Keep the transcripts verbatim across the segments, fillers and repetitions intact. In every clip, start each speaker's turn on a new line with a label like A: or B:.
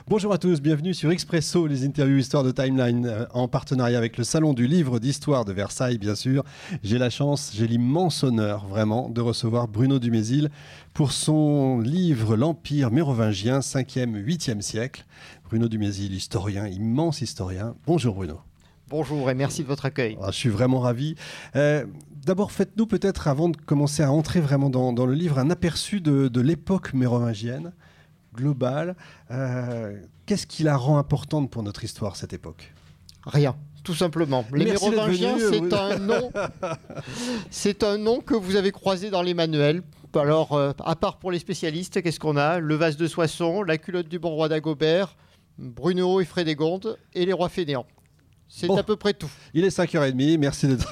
A: Bonjour à tous, bienvenue sur Expresso, les interviews Histoire de Timeline, euh, en partenariat avec le Salon du Livre d'Histoire de Versailles, bien sûr. J'ai la chance, j'ai l'immense honneur, vraiment, de recevoir Bruno Dumézil pour son livre L'Empire mérovingien, cinquième huitième siècle. Bruno Dumézil, historien, immense historien. Bonjour Bruno.
B: Bonjour et merci de votre accueil.
A: Ah, je suis vraiment ravi. Euh, D'abord, faites-nous peut-être, avant de commencer à entrer vraiment dans, dans le livre, un aperçu de, de l'époque mérovingienne, globale. Euh, Qu'est-ce qui la rend importante pour notre histoire, cette époque ?
B: Rien, tout simplement. Les
A: Merci
B: Mérovingiens,
A: d'être venu.
B: c'est un nom, c'est un nom que vous avez croisé dans les manuels. Alors, euh, à part pour les spécialistes, qu'est-ce qu'on a ? Le vase de Soissons, la culotte du bon roi d'Agobert, Brunehaut et Frédégonde et les rois fainéants. C'est
A: Bon.
B: à peu près tout.
A: Il est cinq heures trente, merci d'être...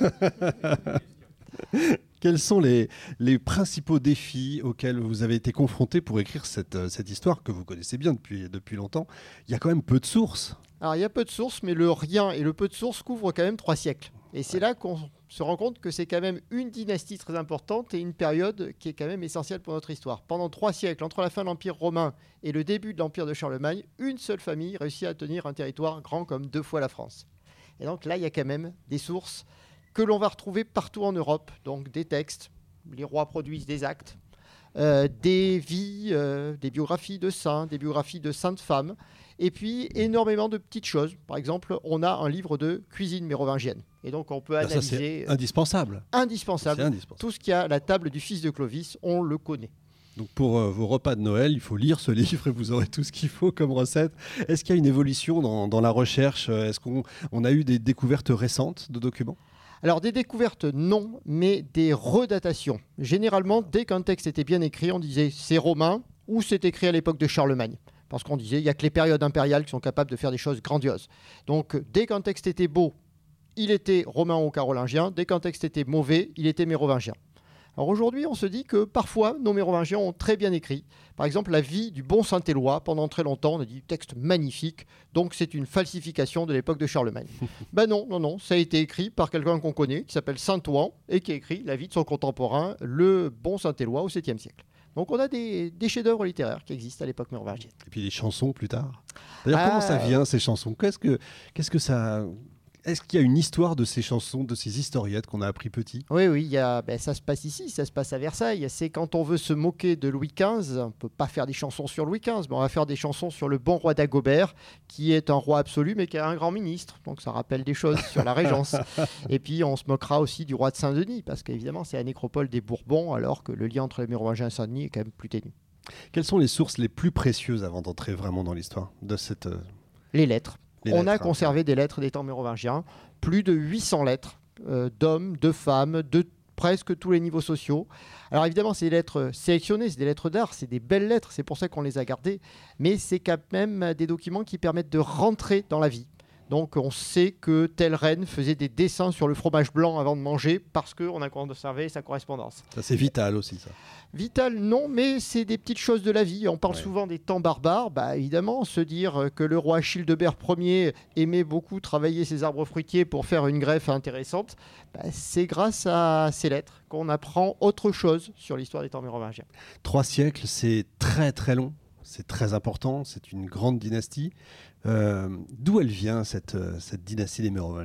A: Quels sont les, les principaux défis auxquels vous avez été confrontés pour écrire cette, cette histoire que vous connaissez bien depuis, depuis longtemps ? Il y a quand même peu de sources.
B: Alors, il y a peu de sources, mais le rien et le peu de sources couvrent quand même trois siècles. Et c'est là qu'on se rend compte que c'est quand même une dynastie très importante et une période qui est quand même essentielle pour notre histoire. Pendant trois siècles, entre la fin de l'Empire romain et le début de l'Empire de Charlemagne, une seule famille réussit à tenir un territoire grand comme deux fois la France. Et donc là, il y a quand même des sources que l'on va retrouver partout en Europe. Donc des textes, les rois produisent des actes, euh, des vies, euh, des biographies de saints, des biographies de saintes femmes, et puis énormément de petites choses. Par exemple, on a un livre de cuisine mérovingienne. Et donc on peut analyser...
A: Ça, c'est indispensable.
B: Indispensable.
A: C'est indispensable.
B: Tout ce qu'il y a à la table du fils de Clovis, on le connaît.
A: Donc pour euh, vos repas de Noël, il faut lire ce livre et vous aurez tout ce qu'il faut comme recette. Est-ce qu'il y a une évolution dans, dans la recherche ? Est-ce qu'on on a eu des découvertes récentes de documents ?
B: Alors des découvertes, non, mais des redatations. Généralement, dès qu'un texte était bien écrit, on disait c'est romain ou c'est écrit à l'époque de Charlemagne. Parce qu'on disait il n'y a que les périodes impériales qui sont capables de faire des choses grandioses. Donc dès qu'un texte était beau, il était romain ou carolingien. Dès qu'un texte était mauvais, il était mérovingien. Alors aujourd'hui, on se dit que parfois, nos Mérovingiens ont très bien écrit. Par exemple, la vie du bon Saint-Éloi, pendant très longtemps, on a dit texte magnifique, donc c'est une falsification de l'époque de Charlemagne. Ben non, non, non, ça a été écrit par quelqu'un qu'on connaît, qui s'appelle Saint-Ouen, et qui a écrit la vie de son contemporain, le bon Saint-Éloi, au septième siècle. Donc on a des, des chefs-d'œuvre littéraires qui existent à l'époque mérovingienne.
A: Et puis les chansons plus tard. D'ailleurs,
B: Ah,
A: comment ça vient, ces chansons ? Qu'est-ce que, qu'est-ce que ça... Est-ce qu'il y a une histoire de ces chansons, de ces historiettes qu'on a appris petit ?
B: Oui, oui, il y a, ben, ça se passe ici, ça se passe à Versailles. C'est quand on veut se moquer de Louis quinze, on ne peut pas faire des chansons sur Louis quinze, mais on va faire des chansons sur le bon roi d'Agobert, qui est un roi absolu, mais qui est un grand ministre. Donc ça rappelle des choses sur la Régence. Et puis on se moquera aussi du roi de Saint-Denis, parce qu'évidemment c'est la nécropole des Bourbons, alors que le lien entre les Mérovingiens et Saint-Denis est quand même plus ténu.
A: Quelles sont les sources les plus précieuses avant d'entrer vraiment dans l'histoire de cette... euh,
B: Les lettres.
A: les
B: on
A: lettres,
B: a
A: hein.
B: conservé des lettres des temps mérovingiens, plus de huit cents lettres euh, d'hommes, de femmes, de presque tous les niveaux sociaux. Alors évidemment, c'est des lettres sélectionnées, c'est des lettres d'art, c'est des belles lettres, c'est pour ça qu'on les a gardées, mais c'est quand même des documents qui permettent de rentrer dans la vie. Donc on sait que telle reine faisait des dessins sur le fromage blanc avant de manger parce qu'on a conservé sa correspondance.
A: Ça, c'est vital aussi, ça.
B: Vital, non, mais c'est des petites choses de la vie. On parle
A: Ouais.
B: souvent des temps barbares. Bah, évidemment, se dire que le roi Childebert Ier aimait beaucoup travailler ses arbres fruitiers pour faire une greffe intéressante, bah, c'est grâce à ces lettres qu'on apprend autre chose sur l'histoire des temps mérovingiens.
A: Trois siècles, c'est très très long. C'est très important. C'est une grande dynastie. Euh, d'où elle vient, cette, euh, cette dynastie des Mérovingiens ?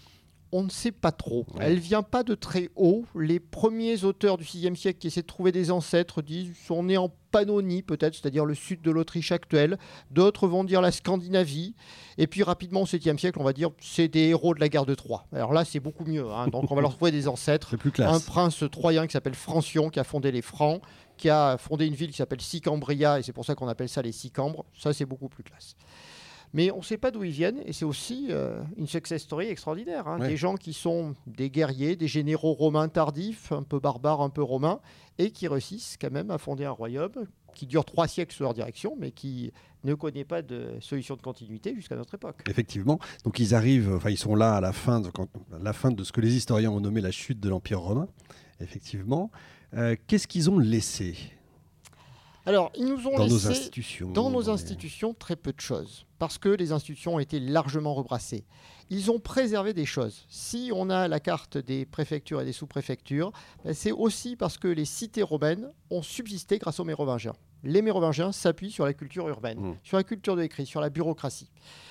B: On ne sait pas trop.
A: Ouais.
B: Elle vient pas de très haut. Les premiers auteurs du sixième siècle qui essaient de trouver des ancêtres disent qu'ils sont nés en Pannonie, peut-être, c'est-à-dire le sud de l'Autriche actuelle. D'autres vont dire la Scandinavie. Et puis rapidement, au septième siècle, on va dire c'est des héros de la guerre de Troie. Alors là, c'est beaucoup mieux. Hein. Donc on va leur trouver des ancêtres.
A: C'est plus
B: Un
A: classe.
B: prince troyen qui s'appelle Francion, qui a fondé les Francs, qui a fondé une ville qui s'appelle Sicambria, et c'est pour ça qu'on appelle ça les Sicambres. Ça, c'est beaucoup plus classe. Mais on ne sait pas d'où ils viennent, et c'est aussi euh, une success story extraordinaire. Hein.
A: Ouais.
B: Des gens qui sont des guerriers, des généraux romains tardifs, un peu barbares, un peu romains, et qui réussissent quand même à fonder un royaume qui dure trois siècles sous leur direction, mais qui ne connaît pas de solution de continuité jusqu'à notre époque.
A: Effectivement. Donc ils arrivent, enfin ils sont là à la fin de, quand, à la fin de ce que les historiens ont nommé la chute de l'Empire romain. Effectivement. Euh, qu'est-ce qu'ils ont laissé
B: Alors, ils nous ont
A: dans
B: laissé...
A: nos institutions
B: Dans nos
A: les-
B: institutions, très peu de choses, parce que les institutions ont été largement rebrassées. Ils ont préservé des choses. Si on a la carte des préfectures et des sous-préfectures, ben c'est aussi parce que les cités romaines ont subsisté grâce aux Mérovingiens. les Mérovingiens s'appuient sur la culture urbaine, mmh. sur la culture de l'écrit, sur la bureaucratie.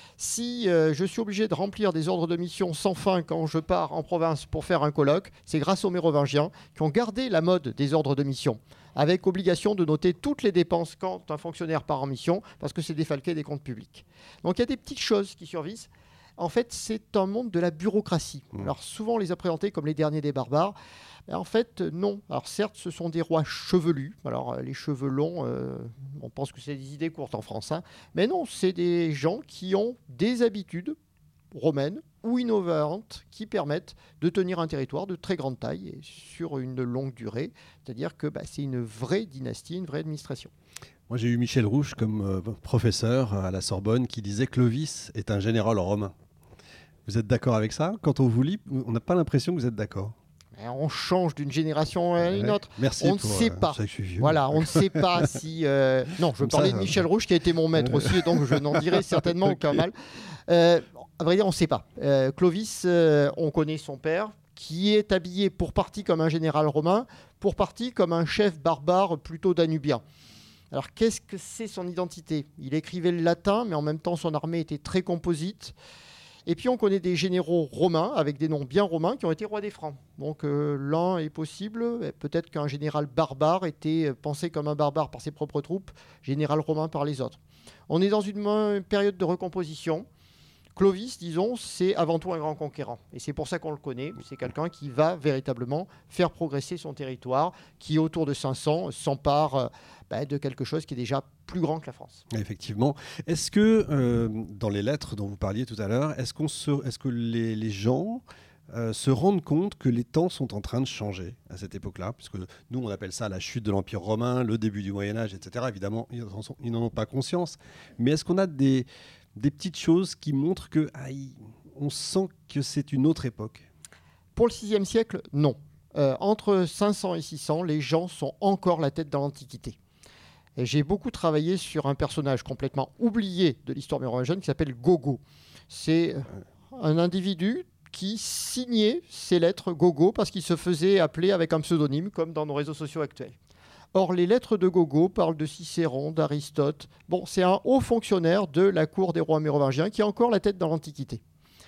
B: Si euh, je suis obligé de remplir des ordres de mission sans fin quand je pars en province pour faire un colloque, c'est grâce aux Mérovingiens qui ont gardé la mode des ordres de mission, avec obligation de noter toutes les dépenses quand un fonctionnaire part en mission, parce que c'est défalqué des comptes publics. Donc il y a des petites choses qui survivent. En fait, c'est un monde de la bureaucratie. Mmh. Alors souvent, on les a présentés comme les derniers des barbares. Mais en fait, non. Alors certes, ce sont des rois chevelus. Alors les cheveux longs, euh, on pense que c'est des idées courtes en France. Hein. Mais non, c'est des gens qui ont des habitudes romaines ou innovantes qui permettent de tenir un territoire de très grande taille et sur une longue durée. C'est-à-dire que bah, c'est une vraie dynastie, une vraie administration.
A: Moi, j'ai eu Michel Rouche comme euh, professeur à la Sorbonne qui disait que Clovis est un général romain. Vous êtes d'accord avec ça? Quand on vous lit, on n'a pas l'impression que vous êtes d'accord.
B: On change d'une génération à une autre.
A: Merci
B: on
A: pour,
B: ne sait
A: euh,
B: pas.
A: vieux,
B: voilà, on ne sait pas si. Euh... Non, je parlais de Michel Rouge qui a été mon maître aussi, donc je n'en dirai certainement okay. aucun mal. Euh, à vrai dire, on ne sait pas. Euh, Clovis, euh, on connaît son père, qui est habillé pour partie comme un général romain, pour partie comme un chef barbare plutôt danubien. Alors, qu'est-ce que c'est son identité? Il écrivait le latin, mais en même temps, son armée était très composite. Et puis, on connaît des généraux romains, avec des noms bien romains, qui ont été rois des Francs. Donc, euh, l'un est possible. Peut-être qu'un général barbare était pensé comme un barbare par ses propres troupes, général romain par les autres. On est dans une, une période de recomposition. Clovis, disons, c'est avant tout un grand conquérant. Et c'est pour ça qu'on le connaît. C'est quelqu'un qui va véritablement faire progresser son territoire, qui, autour de cinq cents, s'empare euh, bah, de quelque chose qui est déjà plus grand que la France.
A: Effectivement. Est-ce que, euh, dans les lettres dont vous parliez tout à l'heure, est-ce, qu'on se, est-ce que les, les gens euh, se rendent compte que les temps sont en train de changer à cette époque-là? Puisque nous, on appelle ça la chute de l'Empire romain, le début du Moyen-Âge, et cetera. Évidemment, ils, en sont, ils n'en ont pas conscience. Mais est-ce qu'on a des... des petites choses qui montrent que ah, on sent que c'est une autre époque?
B: Pour le sixième siècle, non. Euh, entre cinq cents et six cents, les gens sont encore la tête dans l'Antiquité. Et j'ai beaucoup travaillé sur un personnage complètement oublié de l'histoire mérovingienne qui s'appelle Gogo. C'est un individu qui signait ses lettres Gogo parce qu'il se faisait appeler avec un pseudonyme, comme dans nos réseaux sociaux actuels. Or, les lettres de Gogo parlent de Cicéron, d'Aristote. Bon, c'est un haut fonctionnaire de la cour des rois mérovingiens qui a encore la tête dans l'Antiquité.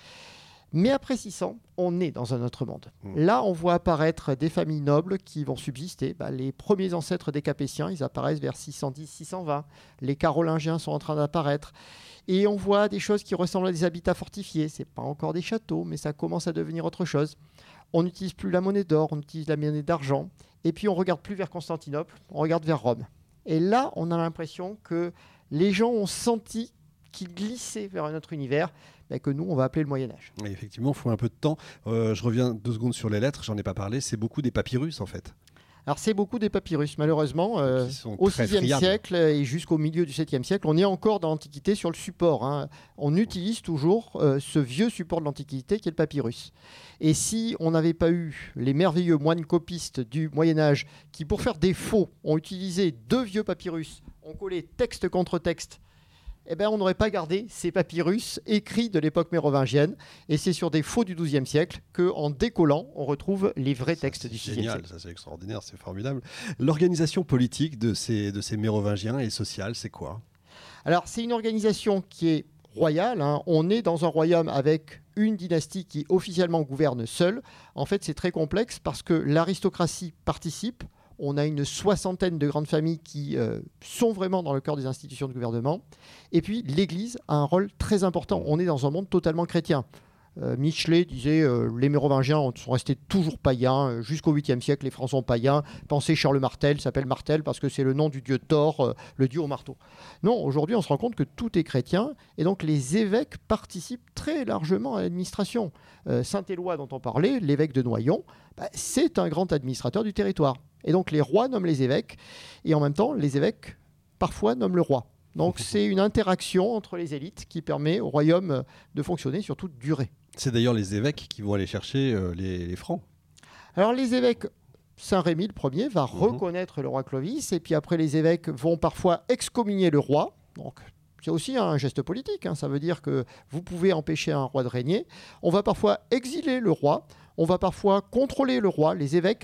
B: Mais après six cents, on est dans un autre monde. Mmh. Là, on voit apparaître des familles nobles qui vont subsister. Bah, les premiers ancêtres des Capétiens, ils apparaissent vers six cent dix six cent vingt. Les Carolingiens sont en train d'apparaître. Et on voit des choses qui ressemblent à des habitats fortifiés. Ce n'est pas encore des châteaux, mais ça commence à devenir autre chose. On n'utilise plus la monnaie d'or, on utilise la monnaie d'argent. Et puis, on ne regarde plus vers Constantinople, on regarde vers Rome. Et là, on a l'impression que les gens ont senti qu'ils glissaient vers un autre univers, bah, que nous, on va appeler le Moyen-Âge.
A: Et effectivement, il faut un peu de temps. Euh, je reviens deux secondes sur les lettres, j'en ai pas parlé. C'est beaucoup des papyrus, en fait.
B: Alors, c'est beaucoup des papyrus, malheureusement. Euh, au sixième siècle et jusqu'au milieu du septième siècle, on est encore dans l'Antiquité sur le support. Hein. On utilise toujours euh, ce vieux support de l'Antiquité qui est le papyrus. Et si on n'avait pas eu les merveilleux moines copistes du Moyen-Âge qui, pour faire des faux, ont utilisé deux vieux papyrus, ont collé texte contre texte, eh ben, on n'aurait pas gardé ces papyrus écrits de l'époque mérovingienne. Et c'est sur des faux du douzième siècle qu'en décollant, on retrouve les vrais ça, textes du sixième siècle.
A: Ça, c'est extraordinaire, c'est formidable. L'organisation politique de ces, de ces mérovingiens et sociale, c'est quoi?
B: Alors, c'est une organisation qui est royale. Hein. On est dans un royaume avec une dynastie qui officiellement gouverne seule. En fait, c'est très complexe parce que l'aristocratie participe. On a une soixantaine de grandes familles qui euh, sont vraiment dans le cœur des institutions de gouvernement. Et puis, l'Église a un rôle très important. On est dans un monde totalement chrétien. Euh, Michelet disait euh, les Mérovingiens sont restés toujours païens. Euh, jusqu'au huitième siècle, les Francs sont païens. Pensez Charles Martel, s'appelle Martel parce que c'est le nom du dieu Thor, euh, le dieu au marteau. Non, aujourd'hui, on se rend compte que tout est chrétien. Et donc, les évêques participent très largement à l'administration. Euh, Saint-Éloi, dont on parlait, l'évêque de Noyon, bah, c'est un grand administrateur du territoire. Et donc, les rois nomment les évêques. Et en même temps, les évêques, parfois, nomment le roi. Donc, c'est une interaction entre les élites qui permet au royaume de fonctionner, surtout de durer.
A: C'est d'ailleurs les évêques qui vont aller chercher euh, les, les Francs.
B: Alors, les évêques, Saint-Rémy, le premier, va mmh. reconnaître le roi Clovis. Et puis après, les évêques vont parfois excommunier le roi. Donc, c'est aussi un geste politique. Hein. Ça veut dire que vous pouvez empêcher un roi de régner. On va parfois exiler le roi. On va parfois contrôler le roi. Les évêques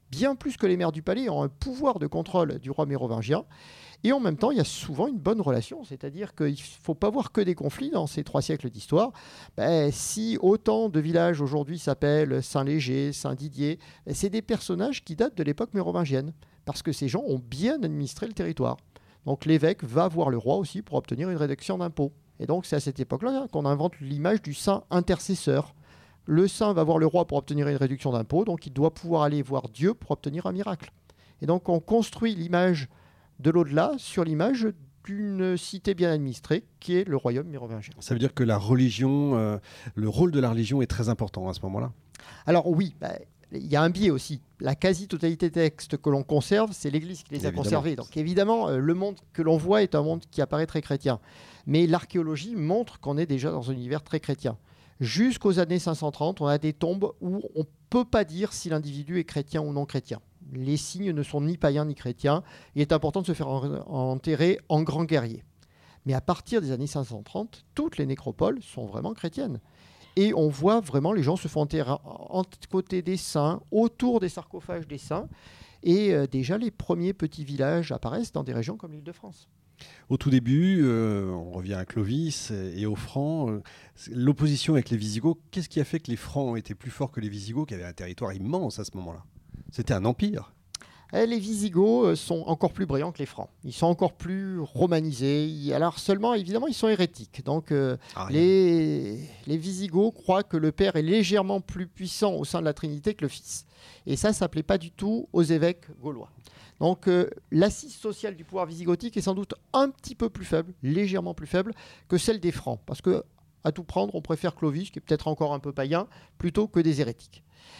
B: bien plus que les maires du palais, ont un pouvoir de contrôle du roi mérovingien. Et en même temps, il y a souvent une bonne relation, c'est-à-dire qu'il ne faut pas voir que des conflits dans ces trois siècles d'histoire. Ben, si autant de villages aujourd'hui s'appellent Saint-Léger, Saint-Didier, ben, c'est des personnages qui datent de l'époque mérovingienne, parce que ces gens ont bien administré le territoire. Donc l'évêque va voir le roi aussi pour obtenir une réduction d'impôts. Et donc c'est à cette époque-là qu'on invente l'image du saint intercesseur. Le saint va voir le roi pour obtenir une réduction d'impôts, donc il doit pouvoir aller voir Dieu pour obtenir un miracle. Et donc on construit l'image de l'au-delà sur l'image d'une cité bien administrée qui est le royaume mérovingien.
A: Ça veut dire que la religion, euh, le rôle de la religion est très important à ce moment-là.
B: Alors oui, bah, il y a un biais aussi. La quasi-totalité des textes que l'on conserve, c'est l'Église qui les a
A: Évidemment.
B: conservés. Donc évidemment, euh, le monde que l'on voit est un monde qui apparaît très chrétien. Mais l'archéologie montre qu'on est déjà dans un univers très chrétien. Jusqu'aux années cinq cent trente, on a des tombes où on ne peut pas dire si l'individu est chrétien ou non chrétien. Les signes ne sont ni païens ni chrétiens. Il est important de se faire enterrer en grand guerrier. Mais à partir des années cinq cent trente, toutes les nécropoles sont vraiment chrétiennes. Et on voit vraiment les gens se font enterrer en côté des saints, autour des sarcophages des saints. Et euh, déjà, les premiers petits villages apparaissent dans des régions comme l'Île-de-France.
A: Au tout début, euh, on revient à Clovis et aux Francs. Euh, l'opposition avec les Visigoths, qu'est-ce qui a fait que les Francs ont été plus forts que les Visigoths, qui avaient un territoire immense à ce moment-là ? C'était un empire.
B: Et les Visigoths sont encore plus brillants que les Francs. Ils sont encore plus romanisés. Alors seulement, évidemment, ils sont hérétiques. Donc euh,
A: Ah,
B: les, les Visigoths croient que le Père est légèrement plus puissant au sein de la Trinité que le Fils. Et ça, ça ne plaît pas du tout aux évêques gaulois. Donc euh, l'assise sociale du pouvoir visigothique est sans doute un petit peu plus faible, légèrement plus faible que celle des Francs. Parce que, à tout prendre, on préfère Clovis, qui est peut-être encore un peu païen, plutôt que des hérétiques.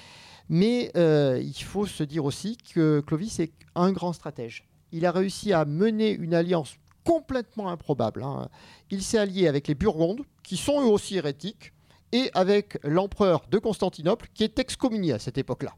B: Mais euh, il faut se dire aussi que Clovis est un grand stratège. Il a réussi à mener une alliance complètement improbable. Hein. Il s'est allié avec les Burgondes, qui sont eux aussi hérétiques, et avec l'empereur de Constantinople, qui est excommunié à cette époque-là.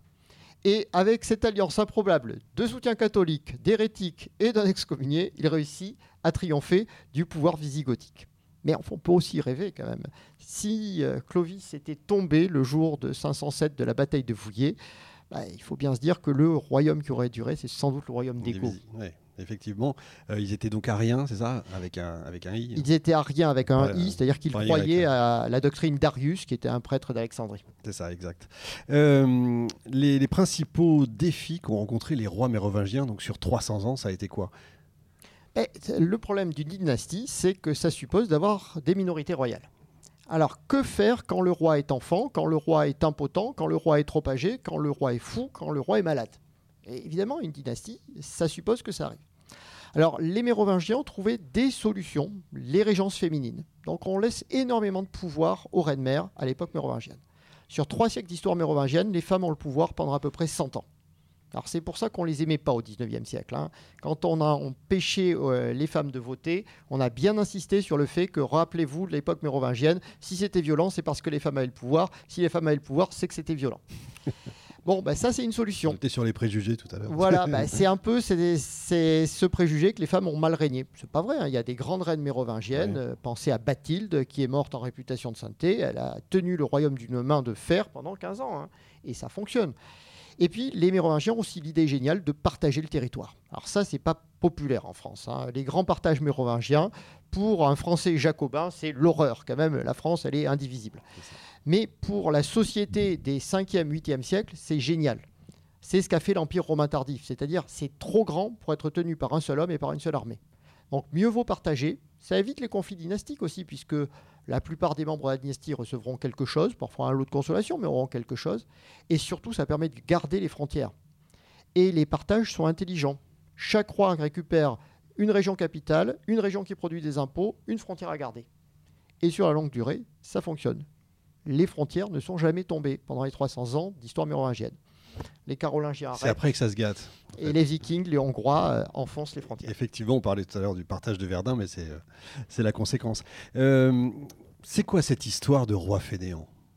B: Et avec cette alliance improbable de soutien catholique, d'hérétiques et d'un excommunié, il réussit à triompher du pouvoir visigothique. Mais on peut aussi rêver quand même. Si euh, Clovis était tombé le jour de cinq cent sept de la bataille de Vouillers, bah, il faut bien se dire que le royaume qui aurait duré, c'est sans doute le royaume des Goths.
A: Ouais, effectivement. Euh, ils étaient donc ariens, c'est ça, avec un, avec un i.
B: Ils étaient ariens avec un
A: ouais,
B: i, c'est-à-dire qu'ils croyaient à la doctrine d'Arius, qui était un prêtre d'Alexandrie.
A: C'est ça, exact. Euh, les, les principaux défis qu'ont rencontrés les rois mérovingiens, donc sur trois cents ans, ça a été quoi ?
B: Et le problème d'une dynastie, c'est que ça suppose d'avoir des minorités royales. Alors, que faire quand le roi est enfant, quand le roi est impotent, quand le roi est trop âgé, quand le roi est fou, quand le roi est malade ? Et évidemment, une dynastie, ça suppose que ça arrive. Alors, les Mérovingiens ont trouvé des solutions, les régences féminines. Donc, on laisse énormément de pouvoir aux reines-mères à l'époque mérovingienne. Sur trois siècles d'histoire mérovingienne, les femmes ont le pouvoir pendant à peu près cent ans. Alors c'est pour ça qu'on ne les aimait pas au dix-neuvième siècle. Hein. Quand on a empêché euh, les femmes de voter, on a bien insisté sur le fait que, rappelez-vous, de l'époque mérovingienne, si c'était violent, c'est parce que les femmes avaient le pouvoir. Si les femmes avaient le pouvoir, c'est que c'était violent. Bon, bah, ça c'est une solution.
A: On était sur les préjugés tout à l'heure.
B: Voilà, bah, c'est un peu c'est, c'est ce préjugé que les femmes ont mal régné. C'est pas vrai, hein. Il y a des grandes reines mérovingiennes. Ouais. Euh, pensez à Bathilde, qui est morte en réputation de sainteté. Elle a tenu le royaume d'une main de fer pendant quinze ans. Hein. Et ça fonctionne. Et puis, les Mérovingiens ont aussi l'idée géniale de partager le territoire. Alors ça, c'est pas populaire en France. Hein. Les grands partages mérovingiens, pour un Français jacobin, c'est l'horreur. Quand même, la France, elle est indivisible. Mais pour la société des cinquième, huitième siècles, c'est génial. C'est ce qu'a fait l'Empire romain tardif. C'est-à-dire, c'est trop grand pour être tenu par un seul homme et par une seule armée. Donc, mieux vaut partager. Ça évite les conflits dynastiques aussi, puisque la plupart des membres de la dynastie recevront quelque chose, parfois un lot de consolation, mais auront quelque chose. Et surtout, ça permet de garder les frontières. Et les partages sont intelligents. Chaque roi récupère une région capitale, une région qui produit des impôts, une frontière à garder. Et sur la longue durée, ça fonctionne. Les frontières ne sont jamais tombées pendant les trois cents ans d'histoire mérovingienne. Les Carolingiens arrêtent.
A: C'est après que ça se gâte.
B: Et fait. Les Vikings, les Hongrois euh, enfoncent les frontières.
A: Effectivement, on parlait tout à l'heure du partage de Verdun, mais c'est, euh, c'est la conséquence. Euh, c'est quoi cette histoire de roi fainéant ?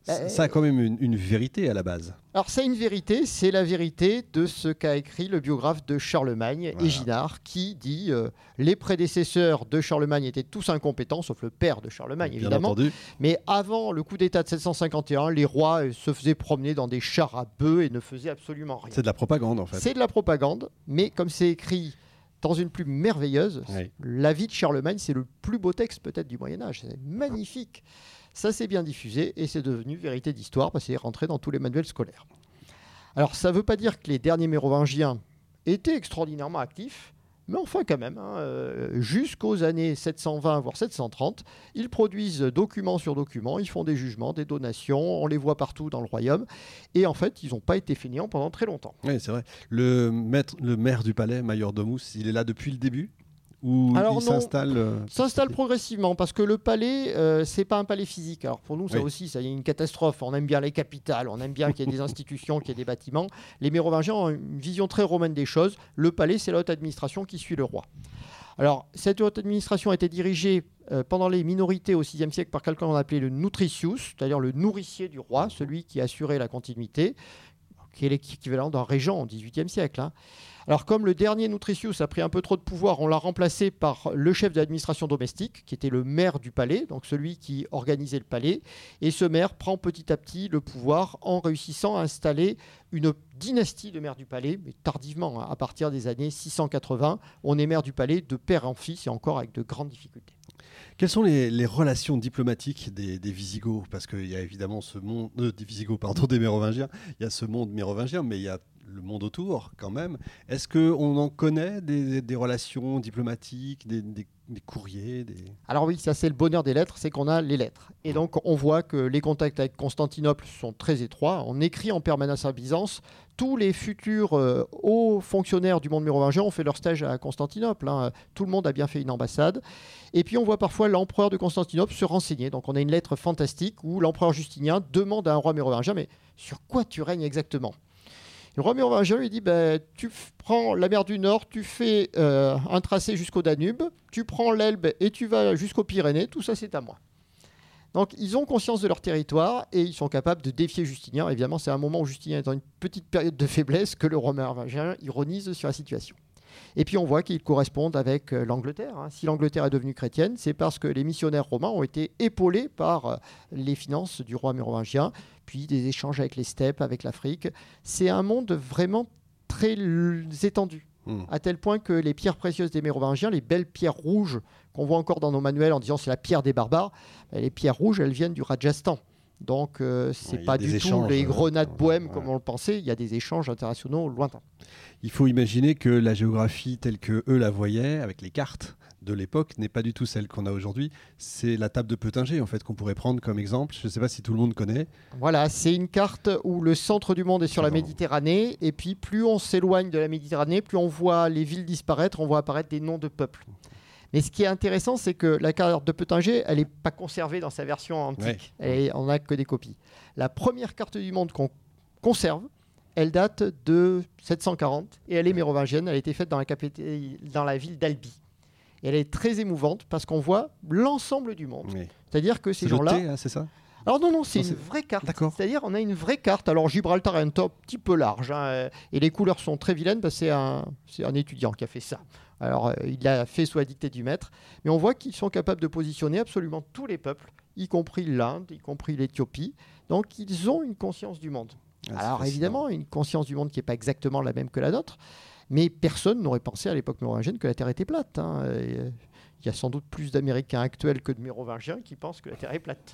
A: Ça a quand même une, une vérité à la base.
B: Alors c'est une vérité, c'est la vérité de ce qu'a écrit le biographe de Charlemagne, voilà. Éginard, qui dit euh, les prédécesseurs de Charlemagne étaient tous incompétents, sauf le père de Charlemagne
A: Bien
B: évidemment.
A: Entendu.
B: Mais avant le coup d'État de sept cent cinquante et un, les rois euh, se faisaient promener dans des chars à bœufs et ne faisaient absolument rien.
A: C'est de la propagande en fait.
B: C'est de la propagande, mais comme c'est écrit dans une plume merveilleuse,
A: oui.
B: La vie de Charlemagne, c'est le plus beau texte peut-être du Moyen-Âge. C'est magnifique. Ça s'est bien diffusé et c'est devenu vérité d'histoire parce que c'est rentré dans tous les manuels scolaires. Alors ça ne veut pas dire que les derniers mérovingiens étaient extraordinairement actifs, mais enfin quand même, hein, euh, jusqu'aux années sept cent vingt voire sept cent trente, ils produisent document sur document, ils font des jugements, des donations, on les voit partout dans le royaume, et en fait ils n'ont pas été fainéants pendant très longtemps.
A: Oui, c'est vrai. Le, maître, le maire du palais, Majordomus, il est là depuis le début ? Ou
B: Alors
A: il
B: non,
A: s'installe euh,
B: s'installe progressivement parce que le palais, euh, c'est pas un palais physique. Alors pour nous, ça
A: oui.
B: aussi, ça y est une catastrophe. On aime bien les capitales, on aime bien qu'il y ait des institutions, qu'il y ait des bâtiments. Les Mérovingiens ont une vision très romaine des choses. Le palais, c'est la haute administration qui suit le roi. Alors cette haute administration a été dirigée euh, pendant les minorités au sixième siècle par quelqu'un qu'on appelait le nutricius, c'est-à-dire le nourricier du roi, celui qui assurait la continuité, qui est l'équivalent d'un régent au dix-huitième siècle. Hein. Alors comme le dernier Nutricius a pris un peu trop de pouvoir, on l'a remplacé par le chef de l'administration domestique, qui était le maire du palais, donc celui qui organisait le palais. Et ce maire prend petit à petit le pouvoir en réussissant à installer une dynastie de maires du palais, mais tardivement, à partir des années six cent quatre-vingts, on est maire du palais de père en fils et encore avec de grandes difficultés.
A: Quelles sont les, les relations diplomatiques des, des Visigoths ? Parce qu'il y a évidemment ce monde euh, des Visigoths, pardon, des Mérovingiens. Il y a ce monde mérovingien, mais il y a le monde autour quand même. Est-ce qu'on en connaît des, des relations diplomatiques, des, des, des courriers des...
B: Alors oui, ça c'est le bonheur des lettres, c'est qu'on a les lettres. Et donc on voit que les contacts avec Constantinople sont très étroits. On écrit en permanence à Byzance. Tous les futurs euh, hauts fonctionnaires du monde mérovingien ont fait leur stage à Constantinople. Hein. Tout le monde a bien fait une ambassade. Et puis on voit parfois l'empereur de Constantinople se renseigner. Donc on a une lettre fantastique où l'empereur Justinien demande à un roi mérovingien « Mais sur quoi tu règnes exactement ?» Le roi mérovingien lui dit bah, « Tu f- prends la mer du Nord, tu fais euh, un tracé jusqu'au Danube, tu prends l'Elbe et tu vas jusqu'aux Pyrénées, tout ça c'est à moi. » Donc ils ont conscience de leur territoire et ils sont capables de défier Justinien. Évidemment, c'est un moment où Justinien est dans une petite période de faiblesse que le roi mérovingien ironise sur la situation. Et puis on voit qu'ils correspondent avec euh, l'Angleterre. Hein. Si l'Angleterre est devenue chrétienne, c'est parce que les missionnaires romains ont été épaulés par euh, les finances du roi mérovingien, puis des échanges avec les steppes, avec l'Afrique. C'est un monde vraiment très l- étendu, mmh. à tel point que les pierres précieuses des Mérovingiens, les belles pierres rouges qu'on voit encore dans nos manuels en disant c'est la pierre des barbares, les pierres rouges, elles viennent du Rajasthan. Donc, euh, ce n'est
A: ouais,
B: pas du
A: échanges,
B: tout les grenades
A: euh,
B: bohèmes
A: ouais.
B: comme on le pensait. Il y a des échanges internationaux lointains.
A: Il faut imaginer que la géographie telle que eux la voyaient, avec les cartes de l'époque, n'est pas du tout celle qu'on a aujourd'hui. C'est la table de Peutinger, en fait, qu'on pourrait prendre comme exemple. Je ne sais pas si tout le monde connaît.
B: Voilà, c'est une carte où le centre du monde est sur la Méditerranée. Et puis, plus on s'éloigne de la Méditerranée, plus on voit les villes disparaître, on voit apparaître des noms de peuples. Mais ce qui est intéressant, c'est que la carte de Peutinger, elle n'est pas conservée dans sa version antique. Ouais. Et on n'a que des copies. La première carte du monde qu'on conserve, elle date de sept cent quarante et elle est mérovingienne. Elle a été faite dans la, capitale, dans la ville d'Albi. Et elle est très émouvante parce qu'on voit l'ensemble du monde. Oui. C'est-à-dire que ces
A: c'est
B: gens-là...
A: Le thé, hein, c'est ça ?
B: Alors non, non, c'est
A: non,
B: une
A: c'est...
B: vraie carte.
A: D'accord.
B: C'est-à-dire on a une vraie carte. Alors Gibraltar est un top un petit peu large. Hein, et les couleurs sont très vilaines parce que c'est un, c'est un étudiant qui a fait ça. Alors, euh, il l'a fait sous la dictée du maître. Mais on voit qu'ils sont capables de positionner absolument tous les peuples, y compris l'Inde, y compris l'Éthiopie. Donc, ils ont une conscience du monde. Ah, Alors, évidemment, une conscience du monde qui n'est pas exactement la même que la nôtre. Mais personne n'aurait pensé à l'époque mérovingienne que la Terre était plate. Hein. Et, euh, il y a sans doute plus d'Américains actuels que de Mérovingiens qui pensent que la Terre est plate.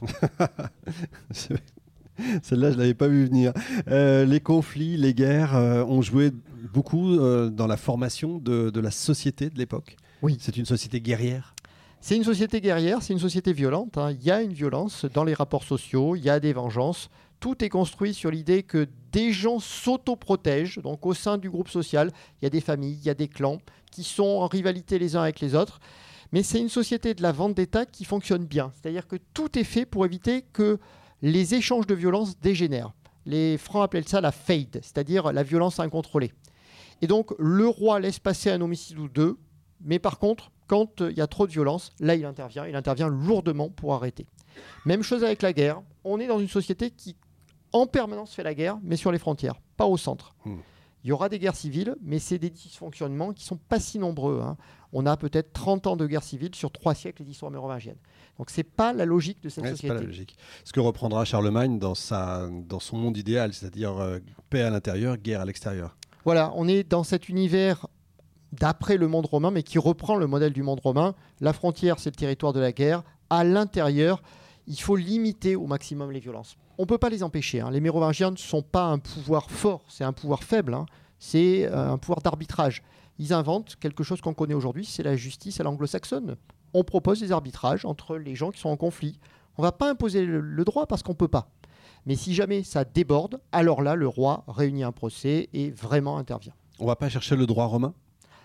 A: Celle-là, je ne l'avais pas vu venir. Euh, les conflits, les guerres euh, ont joué beaucoup euh, dans la formation de, de la société de l'époque.
B: Oui.
A: C'est une société guerrière.
B: C'est une société guerrière, c'est une société violente. Hein. Il y a une violence dans les rapports sociaux, il y a des vengeances. Tout est construit sur l'idée que des gens s'autoprotègent. Donc au sein du groupe social, il y a des familles, il y a des clans qui sont en rivalité les uns avec les autres. Mais c'est une société de la vendetta qui fonctionne bien. C'est-à-dire que tout est fait pour éviter que les échanges de violence dégénèrent. Les Francs appelaient ça la fade, c'est-à-dire la violence incontrôlée. Et donc, le roi laisse passer un homicide ou deux, mais par contre, Quand il y a trop de violence, là, il intervient. Il intervient lourdement pour arrêter. Même chose avec la guerre. On est dans une société qui, en permanence, fait la guerre, mais sur les frontières, pas au centre. Mmh. Il y aura des guerres civiles, mais c'est des dysfonctionnements qui ne sont pas si nombreux. Hein. On a peut-être trente ans de guerre civile sur trois siècles d'histoire mérovingienne. Donc, ce n'est pas la logique de cette
A: ouais,
B: société.
A: C'est pas la logique. Ce que reprendra Charlemagne dans, sa, dans son monde idéal, c'est-à-dire euh, paix à l'intérieur, guerre à l'extérieur.
B: Voilà, on est dans cet univers d'après le monde romain, mais qui reprend le modèle du monde romain. La frontière, c'est le territoire de la guerre. À l'intérieur, il faut limiter au maximum les violences. On ne peut pas les empêcher. Hein. Les Mérovingiens ne sont pas un pouvoir fort, c'est un pouvoir faible. Hein. C'est euh, un pouvoir d'arbitrage. Ils inventent quelque chose qu'on connaît aujourd'hui, c'est la justice à l'anglo-saxonne. On propose des arbitrages entre les gens qui sont en conflit. On ne va pas imposer le, le droit parce qu'on ne peut pas. Mais si jamais ça déborde, alors là, le roi réunit un procès et vraiment intervient.
A: On ne va pas chercher le droit romain ?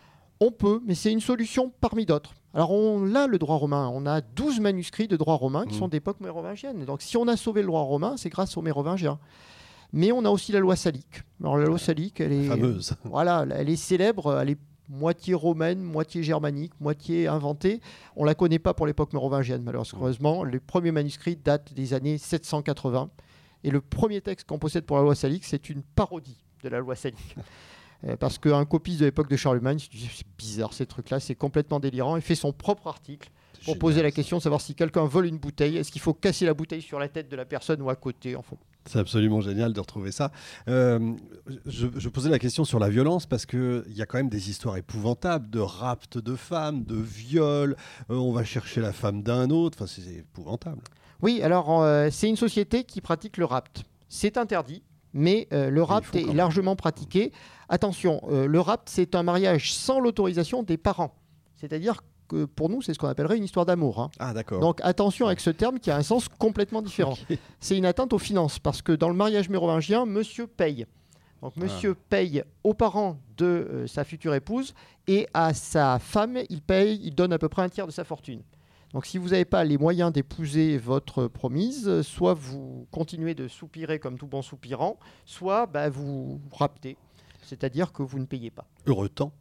B: On peut, mais c'est une solution parmi d'autres. Alors on a le droit romain, on a douze manuscrits de droit romain qui mmh. sont d'époque mérovingienne. Donc si on a sauvé le droit romain, c'est grâce aux Mérovingiens. Mais on a aussi la loi salique. Alors la loi salique, elle est
A: fameuse.
B: Voilà, elle est célèbre, elle est moitié romaine, moitié germanique, moitié inventée. On la connaît pas pour l'époque mérovingienne, malheureusement. Les premiers manuscrits datent des années sept cent quatre-vingts. Et le premier texte qu'on possède pour la loi salique, c'est une parodie de la loi salique. Parce qu'un copiste de l'époque de Charlemagne se dit c'est bizarre ces trucs-là, c'est complètement délirant. Il fait son propre article c'est pour génial, poser la question de savoir si quelqu'un vole une bouteille, est-ce qu'il faut casser la bouteille sur la tête de la personne ou à côté enfin.
A: C'est absolument génial de retrouver ça. Euh, je, je posais la question sur la violence parce qu'il y a quand même des histoires épouvantables de rapt de femmes, de viols. Euh, on va chercher la femme d'un autre. Enfin, c'est, c'est épouvantable.
B: Oui, alors euh, c'est une société qui pratique le rapt. C'est interdit. Mais euh, le rapt est largement pratiqué. Attention, euh, le rapt, c'est un mariage sans l'autorisation des parents. C'est-à-dire que pour nous, c'est ce qu'on appellerait une histoire d'amour. Hein.
A: Ah, d'accord.
B: Donc attention avec ce terme qui a un sens complètement différent. Okay. C'est une atteinte aux finances, parce que dans le mariage mérovingien, monsieur paye. Donc monsieur ah. paye aux parents de euh, sa future épouse et à sa femme, il paye, il donne à peu près un tiers de sa fortune. Donc si vous n'avez pas les moyens d'épouser votre promise, soit vous continuez de soupirer comme tout bon soupirant, soit bah, vous raptez, c'est-à-dire que vous ne payez pas.
A: Heureux temps.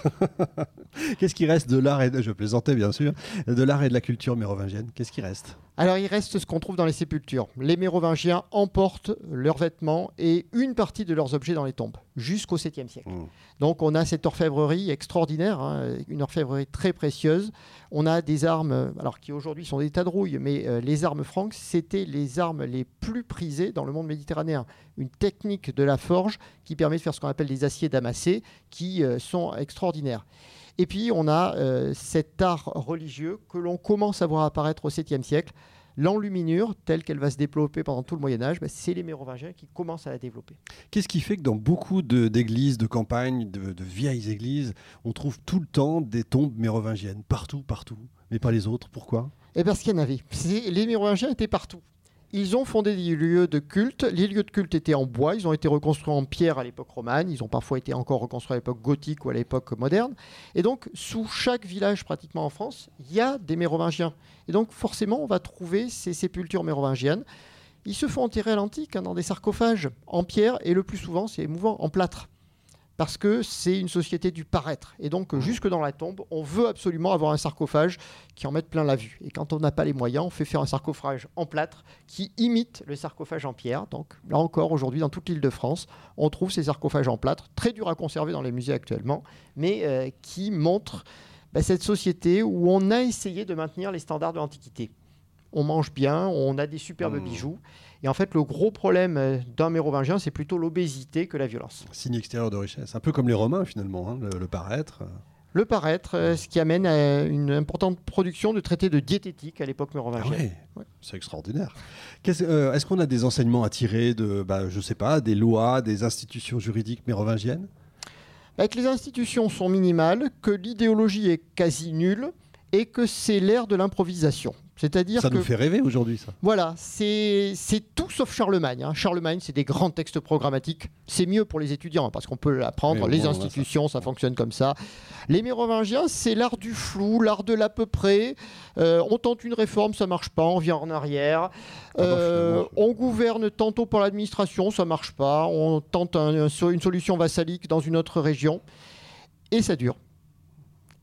A: Qu'est-ce qui reste de l'art et de, je plaisantais bien sûr, de l'art et de la culture mérovingienne? Qu'est-ce qui reste?
B: Alors il reste ce qu'on trouve dans les sépultures. Les Mérovingiens emportent leurs vêtements et une partie de leurs objets dans les tombes jusqu'au septième siècle. Mmh. Donc on a cette orfèvrerie extraordinaire, hein, une orfèvrerie très précieuse. On a des armes, alors qui aujourd'hui sont des tas de rouilles, mais euh, les armes franques, c'était les armes les plus prisées dans le monde méditerranéen. Une technique de la forge qui permet de faire ce qu'on appelle des aciers damassés, qui euh, sont extraordinaires. Et puis, on a euh, cet art religieux que l'on commence à voir apparaître au septième siècle. L'enluminure, telle qu'elle va se développer pendant tout le Moyen-Âge, bah, c'est les Mérovingiens qui commencent à la développer.
A: Qu'est-ce qui fait que dans beaucoup de, d'églises, de campagnes, de, de vieilles églises, on trouve tout le temps des tombes mérovingiennes, partout, partout, mais pas les autres? Pourquoi?
B: Eh parce qu'il y en avait. C'est, les Mérovingiens étaient partout. Ils ont fondé des lieux de culte. Les lieux de culte étaient en bois. Ils ont été reconstruits en pierre à l'époque romane. Ils ont parfois été encore reconstruits à l'époque gothique ou à l'époque moderne. Et donc, sous chaque village pratiquement en France, il y a des Mérovingiens. Et donc, forcément, on va trouver ces sépultures mérovingiennes. Ils se font enterrer à l'antique hein, dans des sarcophages en pierre et le plus souvent, c'est émouvant, en plâtre. Parce que c'est une société du paraître. Et donc, jusque dans la tombe, on veut absolument avoir un sarcophage qui en mette plein la vue. Et quand on n'a pas les moyens, on fait faire un sarcophage en plâtre qui imite le sarcophage en pierre. Donc, là encore, aujourd'hui, dans toute l'Île-de-France, on trouve ces sarcophages en plâtre, très durs à conserver dans les musées actuellement, mais euh, qui montrent bah, cette société où on a essayé de maintenir les standards de l'Antiquité. On mange bien, on a des superbes mmh. bijoux. Et en fait, le gros problème d'un mérovingien, c'est plutôt l'obésité que la violence.
A: Signe extérieur de richesse. Un peu comme les Romains, finalement, hein, le, le paraître.
B: Le paraître, euh, ce qui amène à une importante production de traités de diététique à l'époque mérovingienne.
A: Ah ouais, ouais. C'est extraordinaire. Qu'est-ce, euh, est-ce qu'on a des enseignements à tirer de, bah, je sais pas, des lois, des institutions juridiques mérovingiennes?
B: Bah, que les institutions sont minimales, que l'idéologie est quasi nulle et que c'est l'ère de l'improvisation. C'est-à-dire
A: ça
B: que,
A: nous fait rêver aujourd'hui, ça.
B: Voilà, c'est, c'est tout sauf Charlemagne. Hein. Charlemagne, c'est des grands textes programmatiques. C'est mieux pour les étudiants, hein, parce qu'on peut l'apprendre. Oui, les bon, institutions, ça. ça fonctionne comme ça. Les Mérovingiens, c'est l'art du flou, l'art de l'à peu près. Euh, on tente une réforme, ça ne marche pas, on vient en arrière. Euh, ah, on gouverne tantôt par l'administration, ça ne marche pas. On tente un, une solution vassalique dans une autre région. Et ça dure.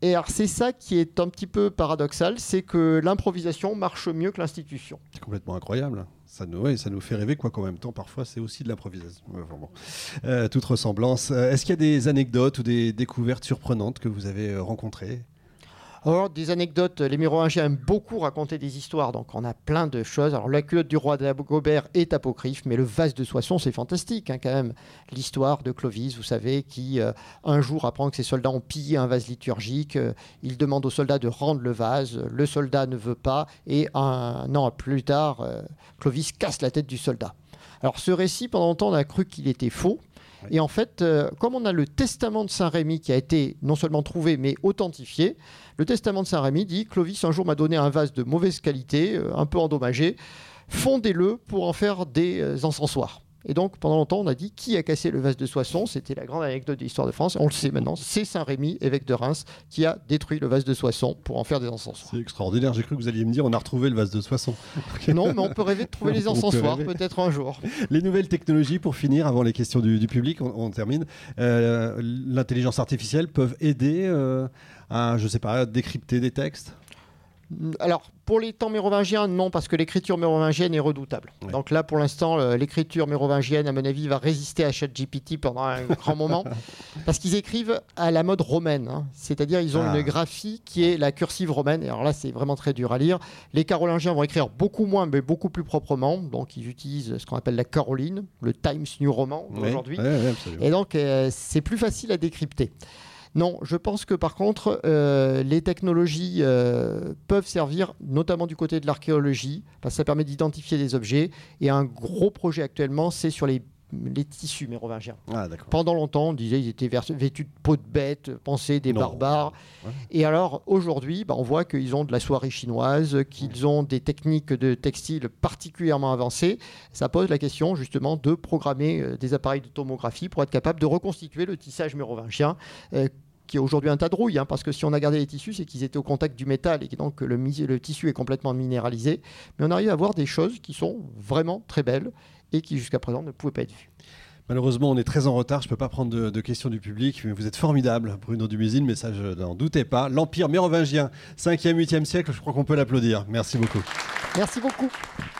B: Et alors c'est ça qui est un petit peu paradoxal, c'est que l'improvisation marche mieux que l'institution.
A: C'est complètement incroyable. Ça nous, ouais, ça nous fait rêver, quoi qu'en même temps, parfois, c'est aussi de l'improvisation. Ouais, bon. euh, toute ressemblance. Euh, est-ce qu'il y a des anecdotes ou des découvertes surprenantes que vous avez euh, rencontrées ?
B: Alors, des anecdotes, les Mérovingiens aiment beaucoup raconter des histoires, donc on a plein de choses. Alors, la culotte du roi d'Agobert est apocryphe, mais le vase de Soissons, c'est fantastique, hein, quand même. L'histoire de Clovis, vous savez, qui euh, un jour apprend que ses soldats ont pillé un vase liturgique. Euh, il demande aux soldats de rendre le vase. Le soldat ne veut pas, et un an plus tard, euh, Clovis casse la tête du soldat. Alors, ce récit, pendant longtemps, on a cru qu'il était faux. Et en fait, euh, comme on a le testament de Saint-Rémy qui a été non seulement trouvé, mais authentifié, le testament de Saint-Rémy dit « Clovis, un jour, m'a donné un vase de mauvaise qualité, euh, un peu endommagé. Fondez-le pour en faire des euh, encensoirs. » Et donc, pendant longtemps, on a dit qui a cassé le vase de Soissons. C'était la grande anecdote de l'histoire de France. On le sait maintenant, c'est Saint-Rémy, évêque de Reims, qui a détruit le vase de Soissons pour en faire des encensoirs.
A: C'est extraordinaire. J'ai cru que vous alliez me dire on a retrouvé le vase de Soissons.
B: Non, mais on peut rêver de trouver les encensoirs, peut peut-être un jour.
A: Les nouvelles technologies, pour finir, avant les questions du, du public, on, on termine. Euh, L'intelligence artificielle peuvent aider euh, à, je sais pas, décrypter des textes ?
B: Alors, pour les temps mérovingiens, non, parce que l'écriture mérovingienne est redoutable. Ouais. Donc là, pour l'instant, euh, l'écriture mérovingienne, à mon avis, va résister à ChatGPT pendant un grand moment, parce qu'ils écrivent à la mode romaine, hein. C'est-à-dire ils ont ah. une graphie qui est la cursive romaine, et alors là, c'est vraiment très dur à lire. Les carolingiens vont écrire beaucoup moins, mais beaucoup plus proprement, donc ils utilisent ce qu'on appelle la caroline, le Times New Roman
A: oui.
B: aujourd'hui,
A: oui, oui,
B: et donc euh, c'est plus facile à décrypter. Non, je pense que par contre, euh, les technologies euh, peuvent servir, notamment du côté de l'archéologie, parce que ça permet d'identifier des objets. Et un gros projet actuellement, c'est sur les, les tissus mérovingiens.
A: Ah,
B: pendant longtemps, on disait qu'ils étaient vêtus de peau de bête, pensés des non. barbares. Ouais. Et alors, aujourd'hui, bah, on voit qu'ils ont de la soierie chinoise, qu'ils ont des techniques de textile particulièrement avancées. Ça pose la question, justement, de programmer euh, des appareils de tomographie pour être capable de reconstituer le tissage mérovingien, euh, qui est aujourd'hui un tas de rouille, hein, parce que si on a gardé les tissus, c'est qu'ils étaient au contact du métal et que donc le, le tissu est complètement minéralisé. Mais on arrive à voir des choses qui sont vraiment très belles et qui jusqu'à présent ne pouvaient pas être vues.
A: Malheureusement, on est très en retard. Je ne peux pas prendre de, de questions du public, mais vous êtes formidable, Bruno Dumézil, mais ça, je n'en doutais pas. L'Empire mérovingien, cinquième, huitième siècle, je crois qu'on peut l'applaudir. Merci beaucoup.
B: Merci beaucoup.